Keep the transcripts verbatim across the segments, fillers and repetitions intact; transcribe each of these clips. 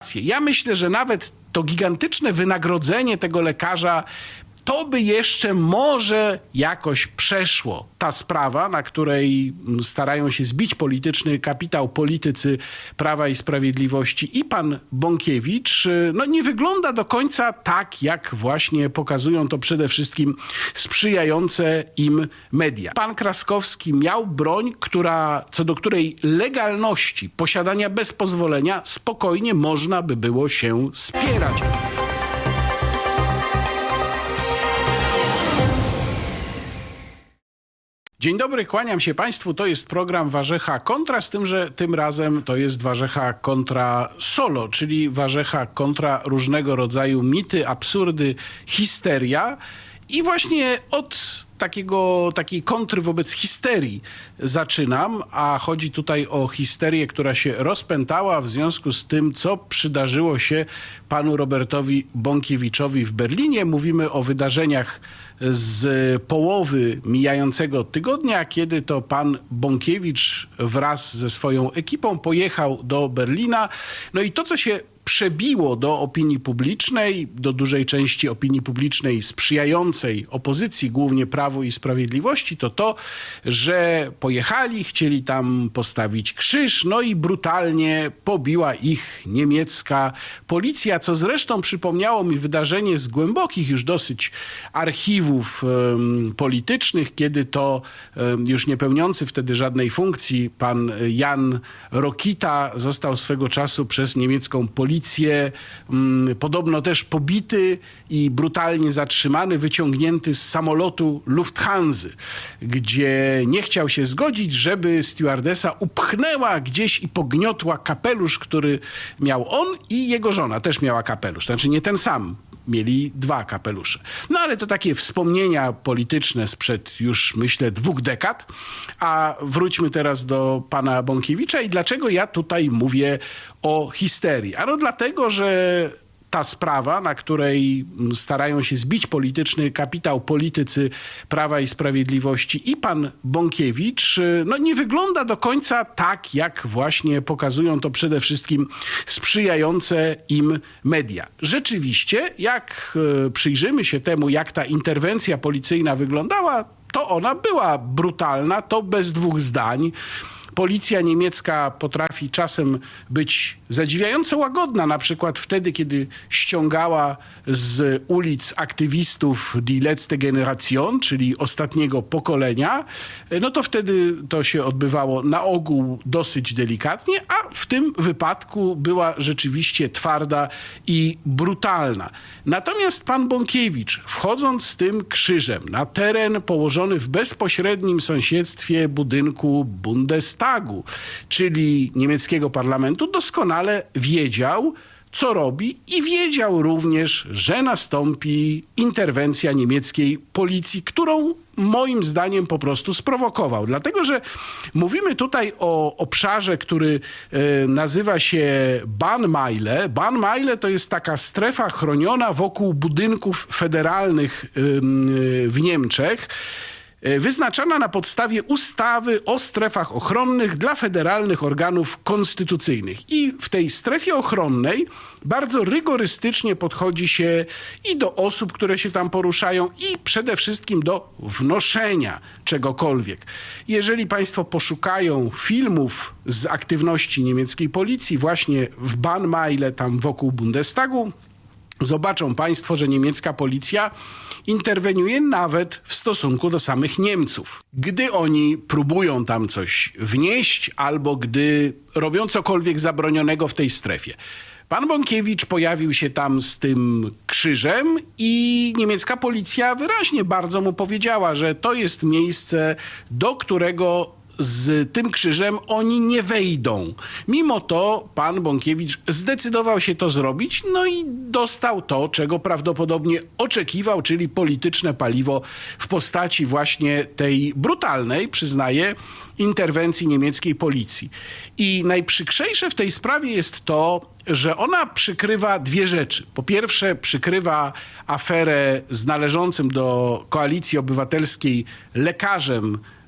rację. Ja myślę, że nawet to gigantyczne wynagrodzenie tego lekarza to by jeszcze może jakoś przeszło. Ta sprawa, na której starają się zbić polityczny kapitał politycy Prawa i Sprawiedliwości i pan Bąkiewicz, no nie wygląda do końca tak, jak właśnie pokazują to przede wszystkim sprzyjające im media. Pan Kraskowski miał broń, która, co do której legalności posiadania bez pozwolenia spokojnie można by było się spierać. Dzień dobry, kłaniam się Państwu. To jest program Warzecha Kontra, z tym, że tym razem to jest Warzecha Kontra Solo, czyli Warzecha kontra różnego rodzaju mity, absurdy, histeria. I właśnie od takiego, takiej kontry wobec histerii zaczynam, a chodzi tutaj o histerię, która się rozpętała w związku z tym, co przydarzyło się panu Robertowi Bąkiewiczowi w Berlinie. Mówimy o wydarzeniach z połowy mijającego tygodnia, kiedy to pan Bąkiewicz wraz ze swoją ekipą pojechał do Berlina. No i to, co się przebiło do opinii publicznej, do dużej części opinii publicznej sprzyjającej opozycji, głównie Prawu i Sprawiedliwości, to to, że pojechali, chcieli tam postawić krzyż, no i brutalnie pobiła ich niemiecka policja, co zresztą przypomniało mi wydarzenie z głębokich już dosyć archiwów um, politycznych, kiedy to um, już nie pełniący wtedy żadnej funkcji pan Jan Rokita został swego czasu przez niemiecką policję um, podobno też pobity i brutalnie zatrzymany, wyciągnięty z samolotu Lufthansa, gdzie nie chciał się zgodzić, żeby stewardesa upchnęła gdzieś i pogniotła kapelusz, który miał on, i jego żona też miała kapelusz. Znaczy nie ten sam. Mieli dwa kapelusze. No ale to takie wspomnienia polityczne sprzed już, myślę, dwóch dekad. A wróćmy teraz do pana Bąkiewicza i dlaczego ja tutaj mówię o histerii. Ano dlatego, że ta sprawa, na której starają się zbić polityczny kapitał politycy Prawa i Sprawiedliwości i pan Bąkiewicz, no nie wygląda do końca tak, jak właśnie pokazują to przede wszystkim sprzyjające im media. Rzeczywiście, jak przyjrzymy się temu, jak ta interwencja policyjna wyglądała, to ona była brutalna, to bez dwóch zdań. Policja niemiecka potrafi czasem być zadziwiająco łagodna, na przykład wtedy, kiedy ściągała z ulic aktywistów Die letzte Generation, czyli ostatniego pokolenia, no to wtedy to się odbywało na ogół dosyć delikatnie, a w tym wypadku była rzeczywiście twarda i brutalna. Natomiast pan Bąkiewicz, wchodząc z tym krzyżem na teren położony w bezpośrednim sąsiedztwie budynku Bundestagu, czyli niemieckiego parlamentu, doskonale wiedział, co robi, i wiedział również, że nastąpi interwencja niemieckiej policji, którą moim zdaniem po prostu sprowokował. Dlatego, że mówimy tutaj o obszarze, który e, nazywa się Bannmeile. Bannmeile to jest taka strefa chroniona wokół budynków federalnych e, w Niemczech, wyznaczana na podstawie ustawy o strefach ochronnych dla federalnych organów konstytucyjnych. I w tej strefie ochronnej bardzo rygorystycznie podchodzi się i do osób, które się tam poruszają, i przede wszystkim do wnoszenia czegokolwiek. Jeżeli państwo poszukają filmów z aktywności niemieckiej policji właśnie w Bannmeile, tam wokół Bundestagu, zobaczą państwo, że niemiecka policja interweniuje nawet w stosunku do samych Niemców. Gdy oni próbują tam coś wnieść albo gdy robią cokolwiek zabronionego w tej strefie. Pan Bąkiewicz pojawił się tam z tym krzyżem i niemiecka policja wyraźnie bardzo mu powiedziała, że to jest miejsce, do którego z tym krzyżem oni nie wejdą. Mimo to pan Bąkiewicz zdecydował się to zrobić, no i dostał to, czego prawdopodobnie oczekiwał, czyli polityczne paliwo w postaci właśnie tej brutalnej, przyznaję, interwencji niemieckiej policji. I najprzykrzejsze w tej sprawie jest to, że ona przykrywa dwie rzeczy. Po pierwsze, przykrywa aferę z należącym do Koalicji Obywatelskiej lekarzem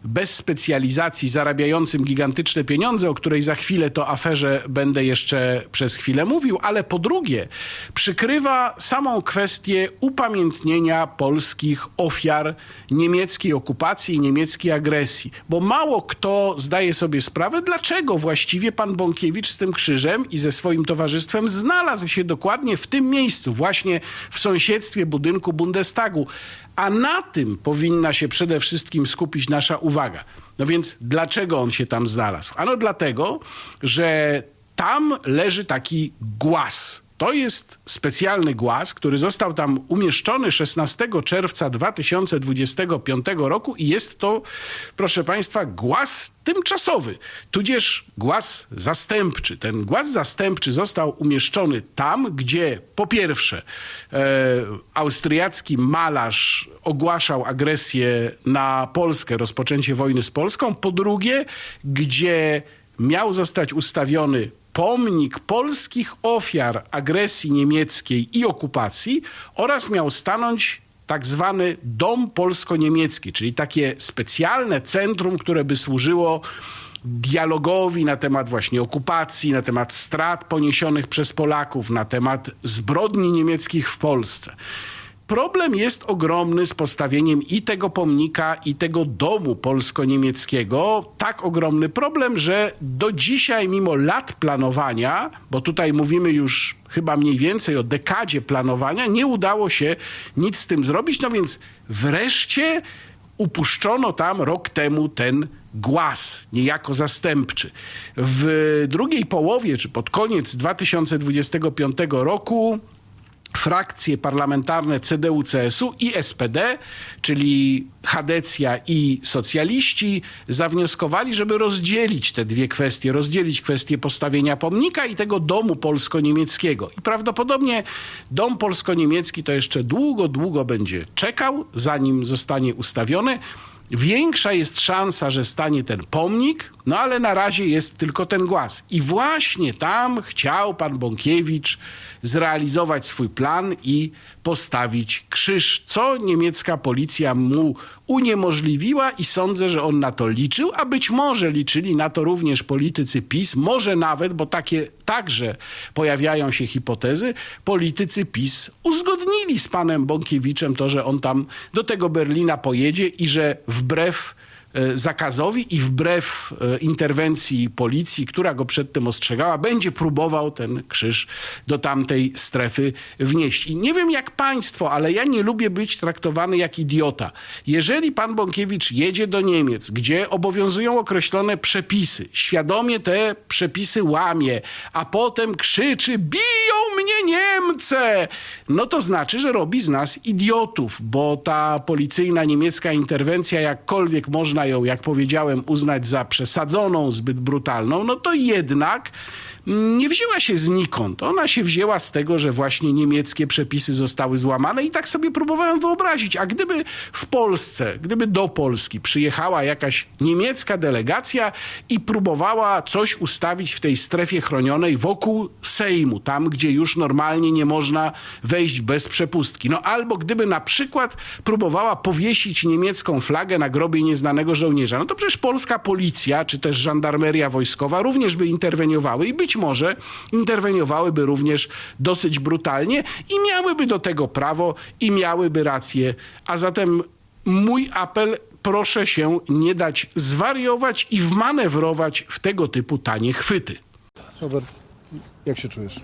bez specjalizacji, zarabiającym gigantyczne pieniądze, o której za chwilę to aferze będę jeszcze przez chwilę mówił, ale po drugie przykrywa samą kwestię upamiętnienia polskich ofiar niemieckiej okupacji i niemieckiej agresji. Bo mało kto zdaje sobie sprawę, dlaczego właściwie pan Bąkiewicz z tym krzyżem i ze swoim towarzystwem znalazł się dokładnie w tym miejscu, właśnie w sąsiedztwie budynku Bundestagu. A na tym powinna się przede wszystkim skupić nasza uwaga. No więc dlaczego on się tam znalazł? Ano dlatego, że tam leży taki głaz. To jest specjalny głaz, który został tam umieszczony szesnastego czerwca dwa tysiące dwudziestego piątego roku i jest to, proszę państwa, głaz tymczasowy, tudzież głaz zastępczy. Ten głaz zastępczy został umieszczony tam, gdzie po pierwsze e, austriacki malarz ogłaszał agresję na Polskę, rozpoczęcie wojny z Polską, po drugie, gdzie miał zostać ustawiony pomnik polskich ofiar agresji niemieckiej i okupacji oraz miał stanąć tak zwany Dom Polsko-Niemiecki, czyli takie specjalne centrum, które by służyło dialogowi na temat właśnie okupacji, na temat strat poniesionych przez Polaków, na temat zbrodni niemieckich w Polsce. Problem jest ogromny z postawieniem i tego pomnika, i tego domu polsko-niemieckiego. Tak ogromny problem, że do dzisiaj, mimo lat planowania, bo tutaj mówimy już chyba mniej więcej o dekadzie planowania, nie udało się nic z tym zrobić. No więc wreszcie upuszczono tam rok temu ten głaz, niejako zastępczy. W drugiej połowie, czy pod koniec dwa tysiące dwudziestego piątego roku frakcje parlamentarne C D U C S U i S P D, czyli Chadecja i socjaliści, zawnioskowali, żeby rozdzielić te dwie kwestie, rozdzielić kwestię postawienia pomnika i tego domu polsko-niemieckiego. I prawdopodobnie dom polsko-niemiecki to jeszcze długo, długo będzie czekał, zanim zostanie ustawiony. Większa jest szansa, że stanie ten pomnik, no ale na razie jest tylko ten głaz. I właśnie tam chciał pan Bąkiewicz zrealizować swój plan i postawić krzyż, co niemiecka policja mu uniemożliwiła i sądzę, że on na to liczył, a być może liczyli na to również politycy PiS, może nawet, bo takie także pojawiają się hipotezy, politycy PiS uzgodnili z panem Bąkiewiczem to, że on tam do tego Berlina pojedzie i że wbrew zakazowi i wbrew interwencji policji, która go przed tym ostrzegała, będzie próbował ten krzyż do tamtej strefy wnieść. I nie wiem jak państwo, ale ja nie lubię być traktowany jak idiota. Jeżeli pan Bąkiewicz jedzie do Niemiec, gdzie obowiązują określone przepisy, świadomie te przepisy łamie, a potem krzyczy: biją mnie Niemcy! No to znaczy, że robi z nas idiotów, bo ta policyjna niemiecka interwencja, jakkolwiek można ją, jak powiedziałem, uznać za przesadzoną, zbyt brutalną, no to jednak nie wzięła się znikąd. Ona się wzięła z tego, że właśnie niemieckie przepisy zostały złamane i tak sobie próbowałem wyobrazić. A gdyby w Polsce, gdyby do Polski przyjechała jakaś niemiecka delegacja i próbowała coś ustawić w tej strefie chronionej wokół Sejmu, tam gdzie już normalnie nie można wejść bez przepustki. No albo gdyby na przykład próbowała powiesić niemiecką flagę na grobie nieznanego żołnierza, no to przecież polska policja czy też żandarmeria wojskowa również by interweniowały i być Być może interweniowałyby również dosyć brutalnie i miałyby do tego prawo i miałyby rację. A zatem mój apel: proszę się nie dać zwariować i wmanewrować w tego typu tanie chwyty. Robert, jak się czujesz?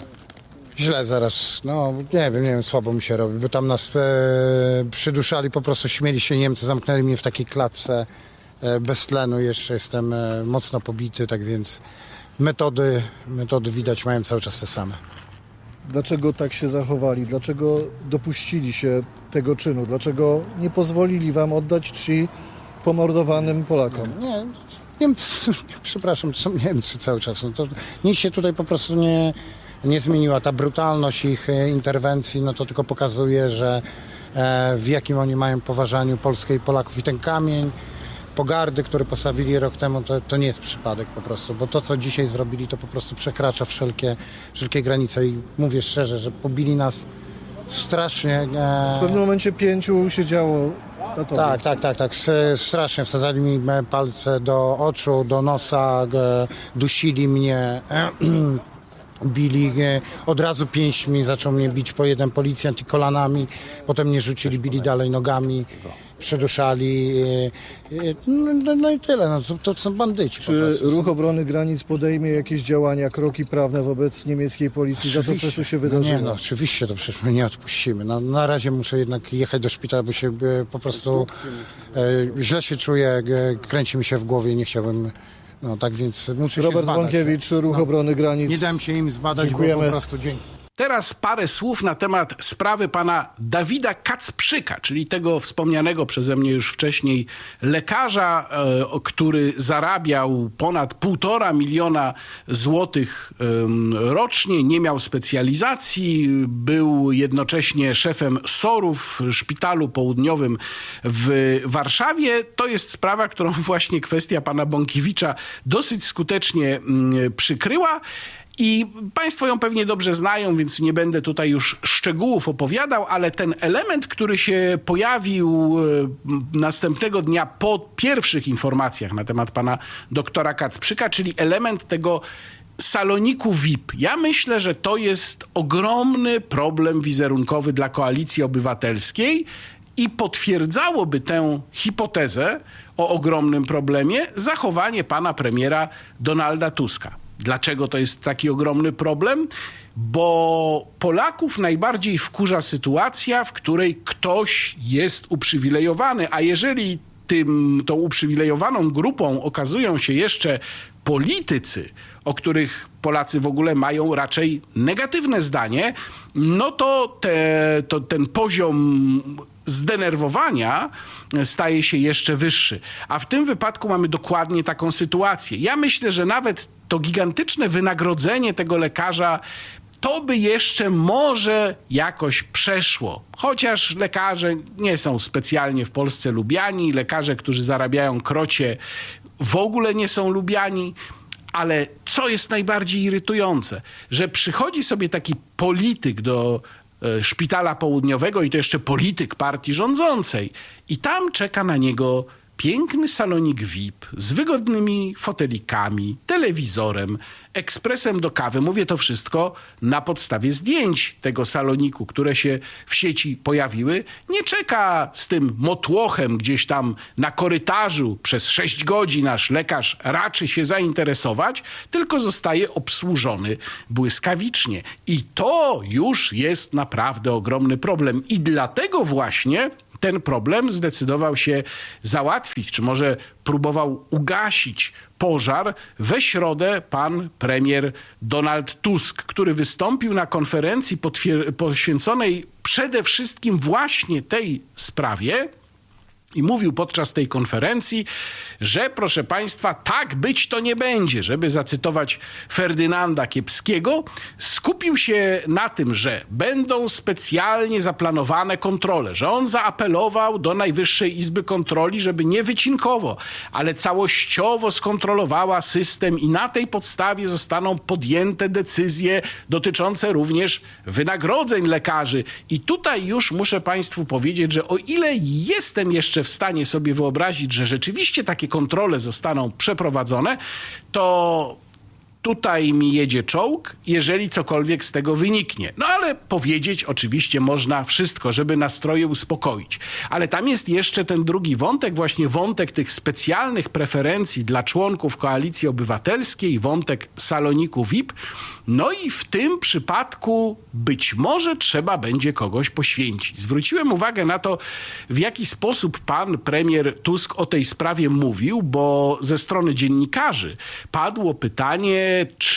Źle zaraz, no nie wiem, nie wiem, słabo mi się robi, bo tam nas e, przyduszali, po prostu śmieli się Niemcy, zamknęli mnie w takiej klatce e, bez tlenu, jeszcze jestem e, mocno pobity, tak więc metody, metody widać mają cały czas te same. Dlaczego tak się zachowali? Dlaczego dopuścili się tego czynu? Dlaczego nie pozwolili wam oddać czci pomordowanym Polakom? Nie, Niemcy, przepraszam, to są Niemcy cały czas. No to nic się tutaj po prostu nie, nie zmieniła. Ta brutalność ich interwencji, no to tylko pokazuje, że e, w jakim oni mają poważaniu Polskę i Polaków. I ten kamień pogardy, który postawili rok temu, to, to nie jest przypadek po prostu, bo to, co dzisiaj zrobili, to po prostu przekracza wszelkie, wszelkie granice i mówię szczerze, że pobili nas strasznie. E... W pewnym momencie pięciu siedziało na tobie. Tak, tak, tak, tak. S- Strasznie wsadzali mi palce do oczu, do nosa, g- dusili mnie, bili. e, Od razu pięśćmi zaczął mnie bić po jeden policjant i kolanami. Potem mnie rzucili, bili dalej nogami, przyduszali. e, e, No, no i tyle. No, to, to są bandyci po Czy prostu. Ruch Obrony Granic podejmie jakieś działania, kroki prawne wobec niemieckiej policji za to, co tu się No wydarzyło? nie, no oczywiście, to przecież my nie odpuścimy. No, na razie muszę jednak jechać do szpitala, bo się e, po prostu e, źle się czuję, e, kręci mi się w głowie i nie chciałbym, no tak więc muszę się Robert zbadać. Bąkiewicz, Ruch Obrony Granic. Nie dałem się im zbadać, Dziękujemy. bo po prostu dzięki. Teraz parę słów na temat sprawy pana Dawida Kacprzyka, czyli tego wspomnianego przeze mnie już wcześniej lekarza, e, który zarabiał ponad półtora miliona złotych e, rocznie, nie miał specjalizacji, był jednocześnie szefem SOR-ów w Szpitalu Południowym w Warszawie. To jest sprawa, którą właśnie kwestia pana Bąkiewicza dosyć skutecznie mm, przykryła. I państwo ją pewnie dobrze znają, więc nie będę tutaj już szczegółów opowiadał, ale ten element, który się pojawił e, następnego dnia po pierwszych informacjach na temat pana doktora Kacprzyka, czyli element tego saloniku V I P. Ja myślę, że to jest ogromny problem wizerunkowy dla Koalicji Obywatelskiej i potwierdzałoby tę hipotezę o ogromnym problemie zachowanie pana premiera Donalda Tuska. Dlaczego to jest taki ogromny problem? Bo Polaków najbardziej wkurza sytuacja, w której ktoś jest uprzywilejowany, a jeżeli tym, tą uprzywilejowaną grupą okazują się jeszcze politycy, o których Polacy w ogóle mają raczej negatywne zdanie, no to, te, to ten poziom zdenerwowania staje się jeszcze wyższy. A w tym wypadku mamy dokładnie taką sytuację. Ja myślę, że nawet to gigantyczne wynagrodzenie tego lekarza to by jeszcze może jakoś przeszło. Chociaż lekarze nie są specjalnie w Polsce lubiani, lekarze, którzy zarabiają krocie, w ogóle nie są lubiani. Ale co jest najbardziej irytujące? Że przychodzi sobie taki polityk do e, Szpitala Południowego i to jeszcze polityk partii rządzącej i tam czeka na niego piękny salonik V I P z wygodnymi fotelikami, telewizorem, ekspresem do kawy. Mówię to wszystko na podstawie zdjęć tego saloniku, które się w sieci pojawiły. Nie czeka z tym motłochem gdzieś tam na korytarzu przez sześć godzin, aż lekarz raczy się zainteresować, tylko zostaje obsłużony błyskawicznie. I to już jest naprawdę ogromny problem. I dlatego właśnie ten problem zdecydował się załatwić, czy może próbował ugasić pożar we środę pan premier Donald Tusk, który wystąpił na konferencji poświęconej przede wszystkim właśnie tej sprawie i mówił podczas tej konferencji, że proszę państwa, tak być to nie będzie. Żeby zacytować Ferdynanda Kiepskiego, skupił się na tym, że będą specjalnie zaplanowane kontrole, że on zaapelował do Najwyższej Izby Kontroli, żeby nie wycinkowo, ale całościowo skontrolowała system i na tej podstawie zostaną podjęte decyzje dotyczące również wynagrodzeń lekarzy. I tutaj już muszę państwu powiedzieć, że o ile jestem jeszcze w stanie sobie wyobrazić, że rzeczywiście takie kontrole zostaną przeprowadzone, to tutaj mi jedzie czołg, jeżeli cokolwiek z tego wyniknie. No ale powiedzieć oczywiście można wszystko, żeby nastroje uspokoić. Ale tam jest jeszcze ten drugi wątek, właśnie wątek tych specjalnych preferencji dla członków Koalicji Obywatelskiej, wątek saloniku V I P. No i w tym przypadku być może trzeba będzie kogoś poświęcić. Zwróciłem uwagę na to, w jaki sposób pan premier Tusk o tej sprawie mówił, bo ze strony dziennikarzy padło pytanie,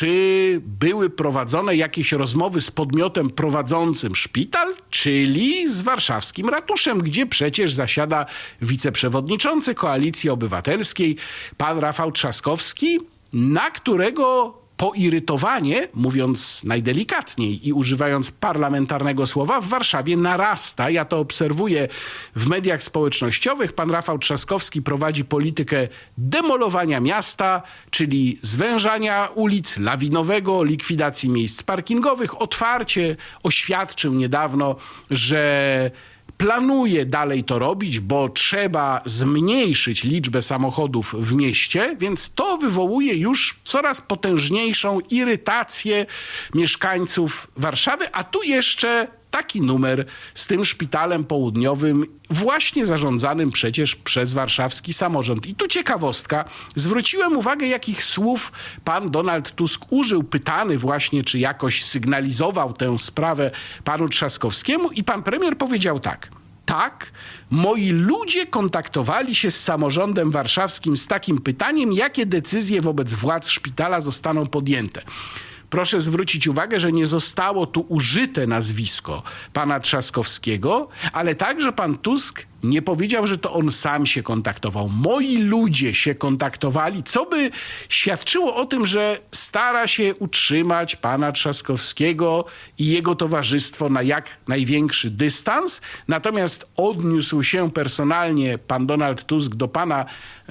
czy były prowadzone jakieś rozmowy z podmiotem prowadzącym szpital, czyli z warszawskim ratuszem, gdzie przecież zasiada wiceprzewodniczący Koalicji Obywatelskiej, pan Rafał Trzaskowski, na którego poirytowanie, mówiąc najdelikatniej i używając parlamentarnego słowa, w Warszawie narasta. Ja to obserwuję w mediach społecznościowych. Pan Rafał Trzaskowski prowadzi politykę demolowania miasta, czyli zwężania ulic, lawinowego, likwidacji miejsc parkingowych. Otwarcie oświadczył niedawno, że planuje dalej to robić, bo trzeba zmniejszyć liczbę samochodów w mieście, więc to wywołuje już coraz potężniejszą irytację mieszkańców Warszawy, a tu jeszcze taki numer z tym szpitalem południowym, właśnie zarządzanym przecież przez warszawski samorząd. I tu ciekawostka. Zwróciłem uwagę, jakich słów pan Donald Tusk użył, pytany właśnie, czy jakoś sygnalizował tę sprawę panu Trzaskowskiemu, i pan premier powiedział tak. Tak, moi ludzie kontaktowali się z samorządem warszawskim z takim pytaniem, jakie decyzje wobec władz szpitala zostaną podjęte. Proszę zwrócić uwagę, że nie zostało tu użyte nazwisko pana Trzaskowskiego, ale także pan Tusk nie powiedział, że to on sam się kontaktował. Moi ludzie się kontaktowali, co by świadczyło o tym, że stara się utrzymać pana Trzaskowskiego i jego towarzystwo na jak największy dystans. Natomiast odniósł się personalnie pan Donald Tusk do pana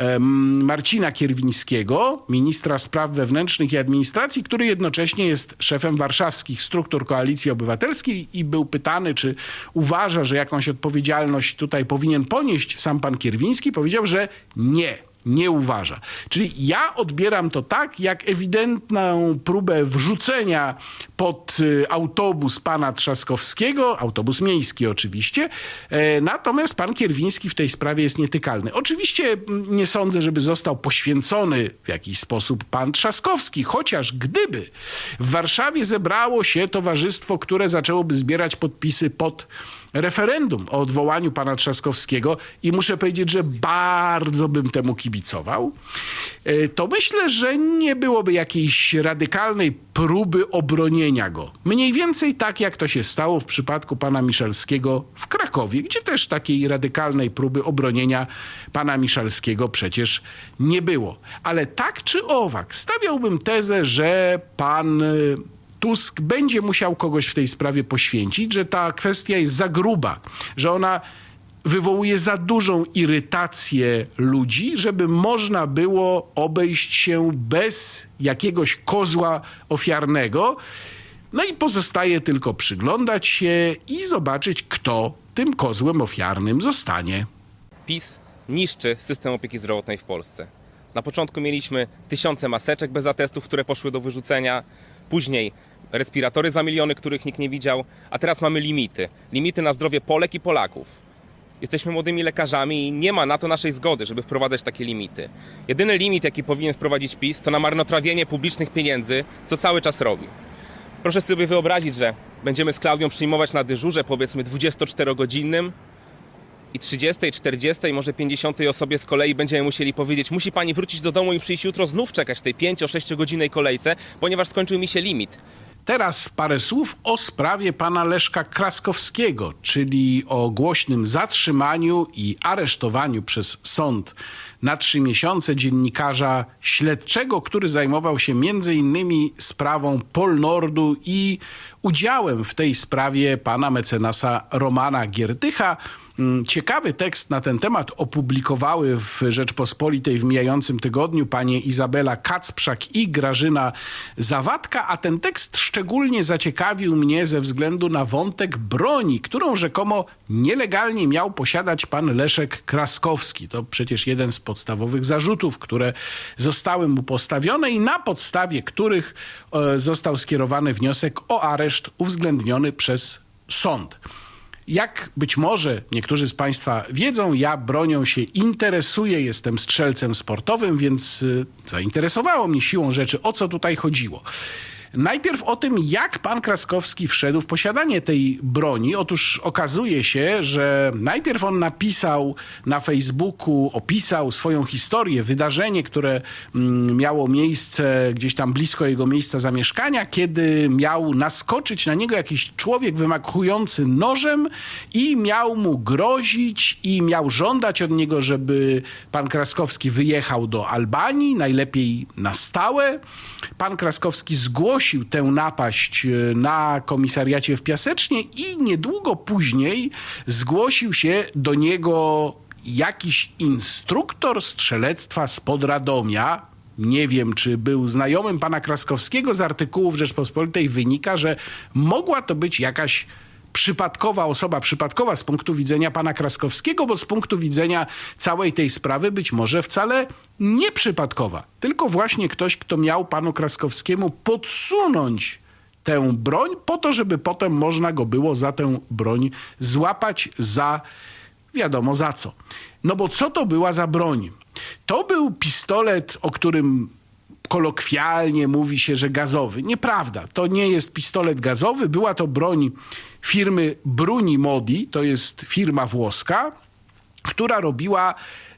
um, Marcina Kierwińskiego, ministra spraw wewnętrznych i administracji, który jednocześnie jest szefem warszawskich struktur Koalicji Obywatelskiej, i był pytany, czy uważa, że jakąś odpowiedzialność tutaj powinien powinien ponieść sam pan Kierwiński, powiedział, że nie, nie uważa. Czyli ja odbieram to tak, jak ewidentną próbę wrzucenia pod autobus pana Trzaskowskiego, autobus miejski oczywiście, natomiast pan Kierwiński w tej sprawie jest nietykalny. Oczywiście nie sądzę, żeby został poświęcony w jakiś sposób pan Trzaskowski, chociaż gdyby w Warszawie zebrało się towarzystwo, które zaczęłoby zbierać podpisy pod referendum o odwołaniu pana Trzaskowskiego, i muszę powiedzieć, że bardzo bym temu kibicował, to myślę, że nie byłoby jakiejś radykalnej próby obronienia go. Mniej więcej tak, jak to się stało w przypadku pana Miszalskiego w Krakowie, gdzie też takiej radykalnej próby obronienia pana Miszalskiego przecież nie było. Ale tak czy owak, stawiałbym tezę, że pan Tusk będzie musiał kogoś w tej sprawie poświęcić, że ta kwestia jest za gruba, że ona wywołuje za dużą irytację ludzi, żeby można było obejść się bez jakiegoś kozła ofiarnego. No i pozostaje tylko przyglądać się i zobaczyć, kto tym kozłem ofiarnym zostanie. PiS niszczy system opieki zdrowotnej w Polsce. Na początku mieliśmy tysiące maseczek bez atestów, które poszły do wyrzucenia. Później respiratory za miliony, których nikt nie widział. A teraz mamy limity. Limity na zdrowie Polek i Polaków. Jesteśmy młodymi lekarzami i nie ma na to naszej zgody, żeby wprowadzać takie limity. Jedyny limit, jaki powinien wprowadzić PiS, to na marnotrawienie publicznych pieniędzy, co cały czas robi. Proszę sobie wyobrazić, że będziemy z Klaudią przyjmować na dyżurze, powiedzmy dwudziestoczterogodzinnym, i trzydziestej, czterdziestej, może pięćdziesiątej osobie z kolei będziemy musieli powiedzieć: musi pani wrócić do domu i przyjść jutro znów czekać w tej pięcio-sześciogodzinnej kolejce, ponieważ skończył mi się limit. Teraz parę słów o sprawie pana Leszka Kraskowskiego, czyli o głośnym zatrzymaniu i aresztowaniu przez sąd na trzy miesiące dziennikarza śledczego, który zajmował się między innymi sprawą Polnordu i udziałem w tej sprawie pana mecenasa Romana Giertycha. Ciekawy tekst na ten temat opublikowały w Rzeczpospolitej w mijającym tygodniu panie Izabela Kacprzak i Grażyna Zawadka, a ten tekst szczególnie zaciekawił mnie ze względu na wątek broni, którą rzekomo nielegalnie miał posiadać pan Leszek Kraskowski. To przecież jeden z podstawowych zarzutów, które zostały mu postawione i na podstawie których e, został skierowany wniosek o areszt uwzględniony przez sąd. Jak być może niektórzy z państwa wiedzą, ja bronią się interesuję, jestem strzelcem sportowym, więc y, zainteresowało mnie siłą rzeczy, o co tutaj chodziło. Najpierw o tym, jak pan Kraskowski wszedł w posiadanie tej broni. Otóż okazuje się, że najpierw on napisał na Facebooku, opisał swoją historię, wydarzenie, które mm, miało miejsce gdzieś tam blisko jego miejsca zamieszkania, kiedy miał naskoczyć na niego jakiś człowiek wymachujący nożem i miał mu grozić i miał żądać od niego, żeby pan Kraskowski wyjechał do Albanii, najlepiej na stałe. Pan Kraskowski zgłosił tę napaść na komisariacie w Piasecznie i niedługo później zgłosił się do niego jakiś instruktor strzelectwa spod Radomia. Nie wiem, czy był znajomym pana Kraskowskiego. Z artykułów Rzeczpospolitej wynika, że mogła to być jakaś przypadkowa osoba, przypadkowa z punktu widzenia pana Kraskowskiego, bo z punktu widzenia całej tej sprawy być może wcale nieprzypadkowa, tylko właśnie ktoś, kto miał panu Kraskowskiemu podsunąć tę broń po to, żeby potem można go było za tę broń złapać za wiadomo za co. No bo co to była za broń? To był pistolet, o którym kolokwialnie mówi się, że gazowy. Nieprawda, to nie jest pistolet gazowy. Była to broń firmy Bruni Modi, to jest firma włoska, która robiła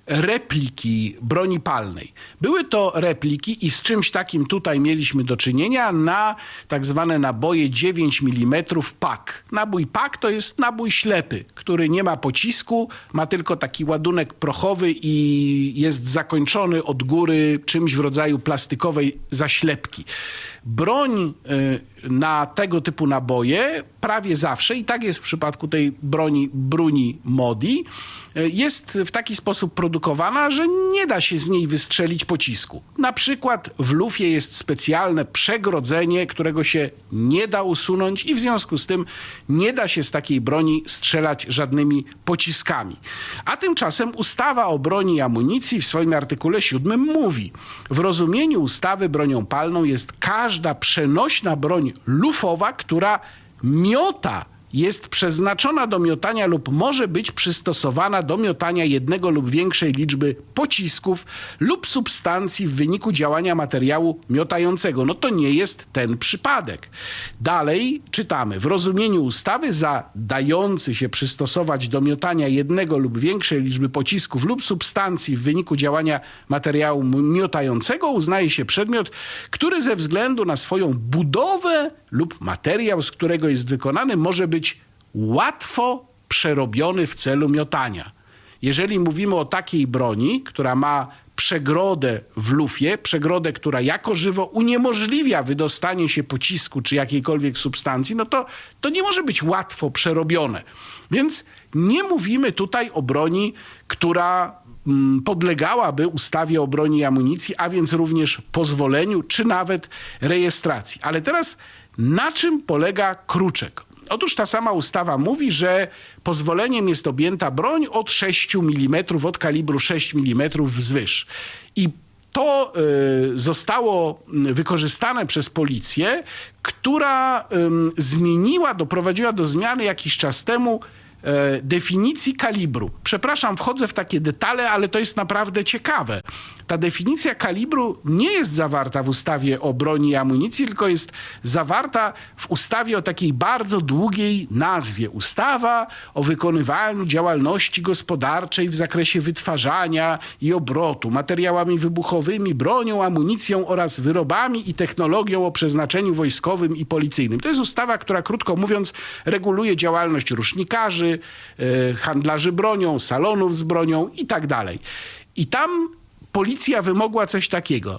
repliki broni palnej. Były to repliki i z czymś takim tutaj mieliśmy do czynienia na tak zwane naboje dziewięć milimetrów P A K. Nabój P A K to jest nabój ślepy, który nie ma pocisku, ma tylko taki ładunek prochowy i jest zakończony od góry czymś w rodzaju plastikowej zaślepki. Broń y, na tego typu naboje prawie zawsze, i tak jest w przypadku tej broni Bruni Modi, y, jest w taki sposób produkowana, że nie da się z niej wystrzelić pocisku. Na przykład w lufie jest specjalne przegrodzenie, którego się nie da usunąć i w związku z tym nie da się z takiej broni strzelać żadnymi pociskami. A tymczasem ustawa o broni i amunicji w swoim artykule siódmym mówi: w rozumieniu ustawy bronią palną jest każda Każda przenośna broń lufowa, która miota, jest przeznaczona do miotania lub może być przystosowana do miotania jednego lub większej liczby pocisków lub substancji w wyniku działania materiału miotającego. No to nie jest ten przypadek. Dalej czytamy: w rozumieniu ustawy za dający się przystosować do miotania jednego lub większej liczby pocisków lub substancji w wyniku działania materiału miotającego uznaje się przedmiot, który ze względu na swoją budowę lub materiał, z którego jest wykonany, może być łatwo przerobiony w celu miotania. Jeżeli mówimy o takiej broni, która ma przegrodę w lufie, przegrodę, która jako żywo uniemożliwia wydostanie się pocisku czy jakiejkolwiek substancji, no to to nie może być łatwo przerobione. Więc nie mówimy tutaj o broni, która mm, podlegałaby ustawie o broni i amunicji, a więc również pozwoleniu czy nawet rejestracji. Ale teraz na czym polega kruczek? Otóż ta sama ustawa mówi, że pozwoleniem jest objęta broń od sześciu milimetrów, od kalibru sześć milimetrów wzwyż. I to y, zostało wykorzystane przez policję, która y, zmieniła, doprowadziła do zmiany jakiś czas temu definicji kalibru. Przepraszam, wchodzę w takie detale, ale to jest naprawdę ciekawe. Ta definicja kalibru nie jest zawarta w ustawie o broni i amunicji, tylko jest zawarta w ustawie o takiej bardzo długiej nazwie. Ustawa o wykonywaniu działalności gospodarczej w zakresie wytwarzania i obrotu materiałami wybuchowymi, bronią, amunicją oraz wyrobami i technologią o przeznaczeniu wojskowym i policyjnym. To jest ustawa, która krótko mówiąc reguluje działalność rusznikarzy, handlarzy bronią, salonów z bronią i tak dalej. I tam policja wymogła coś takiego: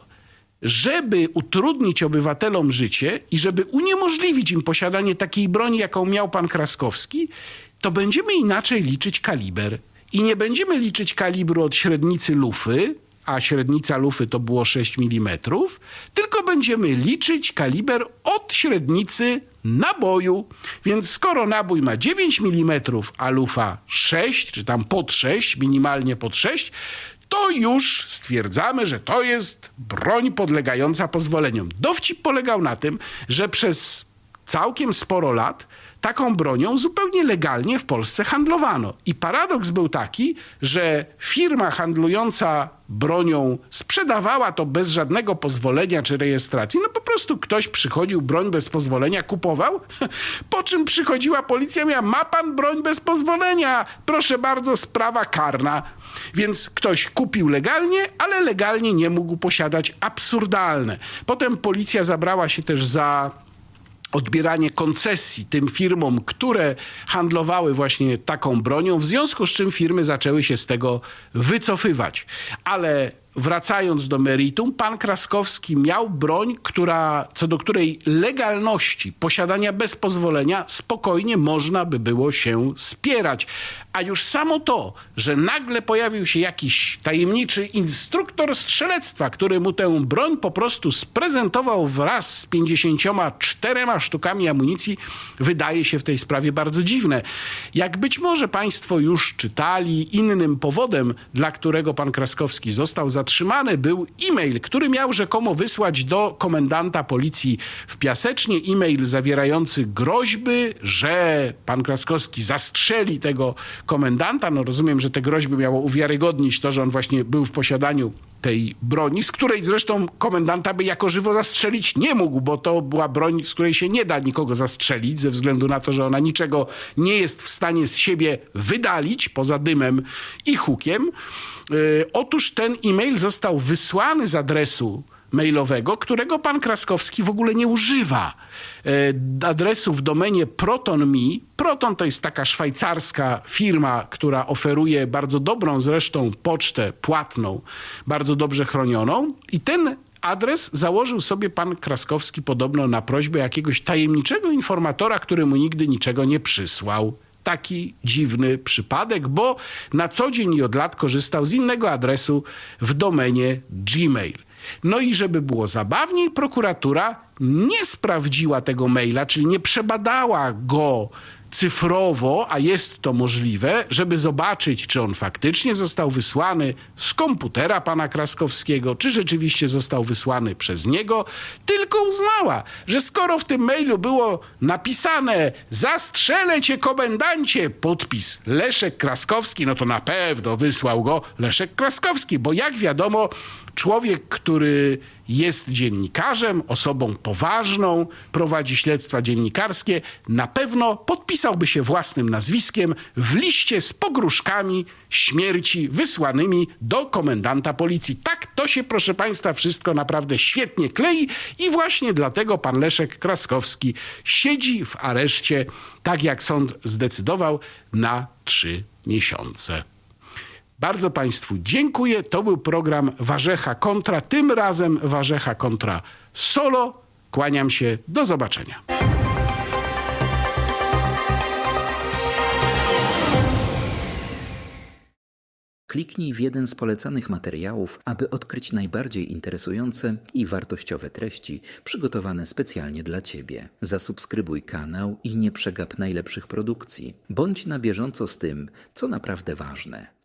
żeby utrudnić obywatelom życie i żeby uniemożliwić im posiadanie takiej broni, jaką miał pan Kraskowski, to będziemy inaczej liczyć kaliber. I nie będziemy liczyć kalibru od średnicy lufy, a średnica lufy to było sześć milimetrów, tylko będziemy liczyć kaliber od średnicy naboju. Więc skoro nabój ma dziewięć milimetrów, a lufa sześć, czy tam pod sześć, minimalnie pod sześć, to już stwierdzamy, że to jest broń podlegająca pozwoleniom. Dowcip polegał na tym, że przez całkiem sporo lat taką bronią zupełnie legalnie w Polsce handlowano. I paradoks był taki, że firma handlująca bronią sprzedawała to bez żadnego pozwolenia czy rejestracji. No po prostu ktoś przychodził, broń bez pozwolenia kupował, po czym przychodziła policja i mówiła: ma pan broń bez pozwolenia, proszę bardzo, sprawa karna. Więc ktoś kupił legalnie, ale legalnie nie mógł posiadać. Absurdalne. Potem policja zabrała się też za odbieranie koncesji tym firmom, które handlowały właśnie taką bronią, w związku z czym firmy zaczęły się z tego wycofywać. Ale wracając do meritum, pan Kraskowski miał broń, która, co do której legalności posiadania bez pozwolenia spokojnie można by było się spierać. A już samo to, że nagle pojawił się jakiś tajemniczy instruktor strzelectwa, który mu tę broń po prostu sprezentował wraz z pięćdziesięcioma czterema sztukami amunicji, wydaje się w tej sprawie bardzo dziwne. Jak być może państwo już czytali, innym powodem, dla którego pan Kraskowski został zatrzymany, był e-mail, który miał rzekomo wysłać do komendanta policji w Piasecznie. E-mail zawierający groźby, że pan Kraskowski zastrzeli tego komendanta. No rozumiem, że te groźby miało uwiarygodnić to, że on właśnie był w posiadaniu tej broni, z której zresztą komendanta by jako żywo zastrzelić nie mógł, bo to była broń, z której się nie da nikogo zastrzelić, ze względu na to, że ona niczego nie jest w stanie z siebie wydalić, poza dymem i hukiem. Yy, otóż ten e-mail został wysłany z adresu mailowego, którego pan Kraskowski w ogóle nie używa. E, adresu w domenie Proton.me. Proton to jest taka szwajcarska firma, która oferuje bardzo dobrą zresztą pocztę płatną, bardzo dobrze chronioną. I ten adres założył sobie pan Kraskowski podobno na prośbę jakiegoś tajemniczego informatora, który mu nigdy niczego nie przysłał. Taki dziwny przypadek, bo na co dzień i od lat korzystał z innego adresu w domenie Gmail. No i żeby było zabawniej, prokuratura nie sprawdziła tego maila, czyli nie przebadała go cyfrowo, a jest to możliwe, żeby zobaczyć, czy on faktycznie został wysłany z komputera pana Kraskowskiego, czy rzeczywiście został wysłany przez niego, tylko uznała, że skoro w tym mailu było napisane zastrzelę cię komendancie, podpis Leszek Kraskowski, no to na pewno wysłał go Leszek Kraskowski, bo jak wiadomo, człowiek, który jest dziennikarzem, osobą poważną, prowadzi śledztwa dziennikarskie, na pewno podpisałby się własnym nazwiskiem w liście z pogróżkami śmierci wysłanymi do komendanta policji. Tak to się, proszę państwa, wszystko naprawdę świetnie klei i właśnie dlatego pan Leszek Kraskowski siedzi w areszcie, tak jak sąd zdecydował, na trzy miesiące. Bardzo państwu dziękuję. To był program Warzecha kontra, tym razem Warzecha kontra solo. Kłaniam się. Do zobaczenia. Kliknij w jeden z polecanych materiałów, aby odkryć najbardziej interesujące i wartościowe treści przygotowane specjalnie dla Ciebie. Zasubskrybuj kanał i nie przegap najlepszych produkcji. Bądź na bieżąco z tym, co naprawdę ważne.